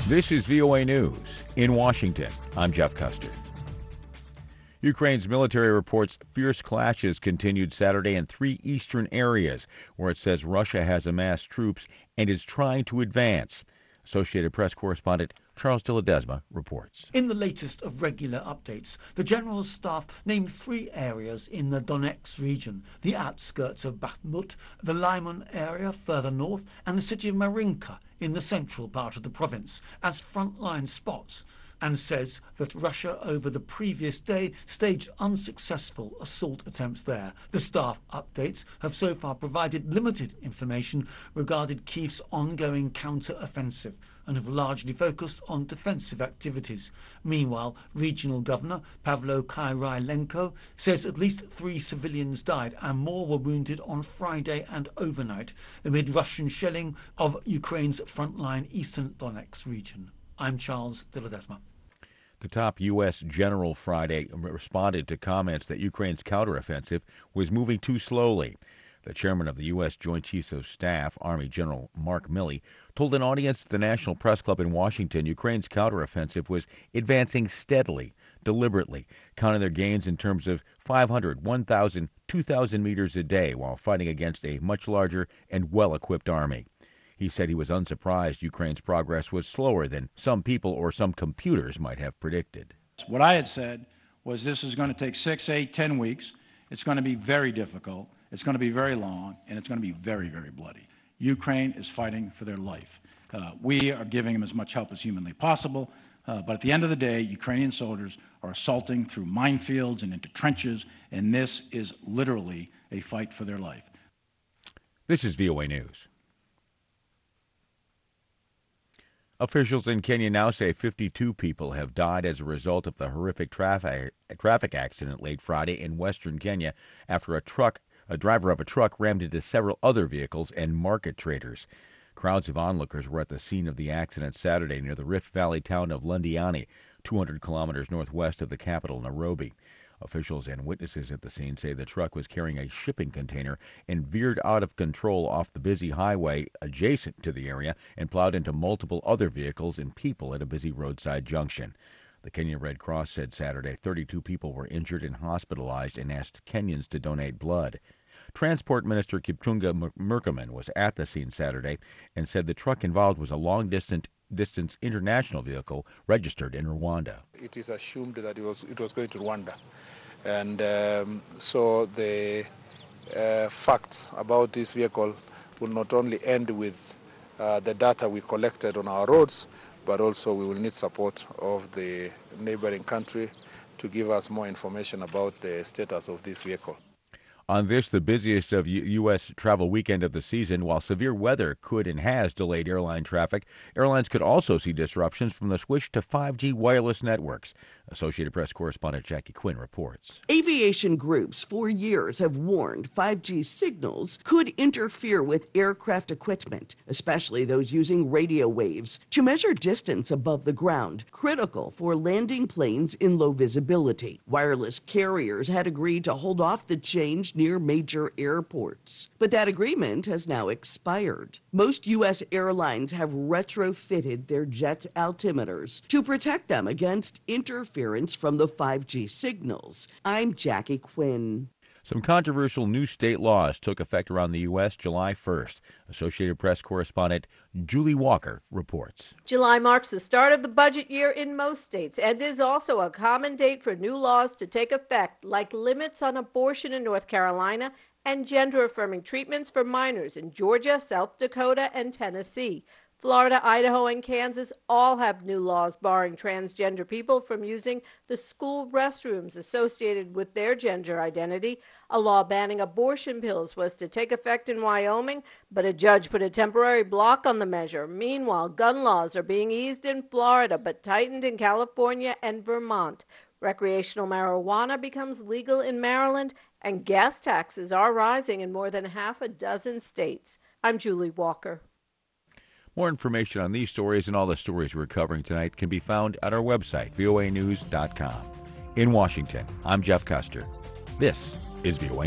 This is VOA News. In Washington, I'm Jeff Custer. Ukraine's military reports fierce clashes continued Saturday in three eastern areas where it says Russia has amassed troops and is trying to advance. Associated Press correspondent Charles de Ledesma reports. In the latest of regular updates, the General Staff named three areas in the Donetsk region, the outskirts of Bakhmut, the Lyman area further north, and the city of Marinka in the central part of the province, as frontline spots, and says that Russia over the previous day staged unsuccessful assault attempts there. The staff updates have so far provided limited information regarding Kyiv's ongoing counter-offensive and have largely focused on defensive activities. Meanwhile, regional governor Pavlo Kyrylenko says at least 3 civilians died and more were wounded on Friday and overnight amid Russian shelling of Ukraine's frontline eastern Donetsk region. I'm Charles de Ledesma. The top U.S. general Friday responded to comments that Ukraine's counteroffensive was moving too slowly. The chairman of the U.S. Joint Chiefs of Staff, Army General Mark Milley, told an audience at the National Press Club in Washington Ukraine's counteroffensive was advancing steadily, deliberately, counting their gains in terms of 500, 1,000, 2,000 meters a day while fighting against a much larger and well-equipped army. He said he was unsurprised Ukraine's progress was slower than some people or some computers might have predicted. What I had said was this is going to take 6, 8, 10 weeks. It's going to be very difficult. It's going to be very long, and it's going to be very, very bloody. Ukraine is fighting for their life. We are giving them as much help as humanly possible, but at the end of the day, Ukrainian soldiers are assaulting through minefields and into trenches, and this is literally a fight for their life. This is VOA News. Officials in Kenya now say 52 people have died as a result of the horrific traffic accident late Friday in western Kenya after a driver of a truck rammed into several other vehicles and market traders. Crowds of onlookers were at the scene of the accident Saturday near the Rift Valley town of Lundiani, 200 kilometers northwest of the capital, Nairobi. Officials and witnesses at the scene say the truck was carrying a shipping container and veered out of control off the busy highway adjacent to the area and plowed into multiple other vehicles and people at a busy roadside junction. The Kenya Red Cross said Saturday 32 people were injured and hospitalized and asked Kenyans to donate blood. Transport Minister Kipchumba Murkomen was at the scene Saturday and said the truck involved was a long-distance international vehicle registered in Rwanda. It is assumed that it was going to Rwanda. And so the facts about this vehicle will not only end with the data we collected on our roads, but also we will need support of the neighboring country to give us more information about the status of this vehicle. On this, the busiest of U.S. travel weekend of the season, while severe weather could and has delayed airline traffic, airlines could also see disruptions from the switch to 5G wireless networks. Associated Press correspondent Jackie Quinn reports. Aviation groups for years have warned 5G signals could interfere with aircraft equipment, especially those using radio waves, to measure distance above the ground, critical for landing planes in low visibility. Wireless carriers had agreed to hold off the change near major airports, but that agreement has now expired. Most U.S. airlines have retrofitted their jet altimeters to protect them against interference from the 5G signals. I'm Jackie Quinn. Some controversial new state laws took effect around the U.S. July 1st. Associated Press correspondent Julie Walker reports. July marks the start of the budget year in most states and is also a common date for new laws to take effect, like limits on abortion in North Carolina and gender-affirming treatments for minors in Georgia, South Dakota, and Tennessee. Florida, Idaho, and Kansas all have new laws barring transgender people from using the school restrooms associated with their gender identity. A law banning abortion pills was to take effect in Wyoming, but a judge put a temporary block on the measure. Meanwhile, gun laws are being eased in Florida, but tightened in California and Vermont. Recreational marijuana becomes legal in Maryland, and gas taxes are rising in more than half a dozen states. I'm Julie Walker. More information on these stories and all the stories we're covering tonight can be found at our website, voanews.com. In Washington, I'm Jeff Custer. This is VOA News.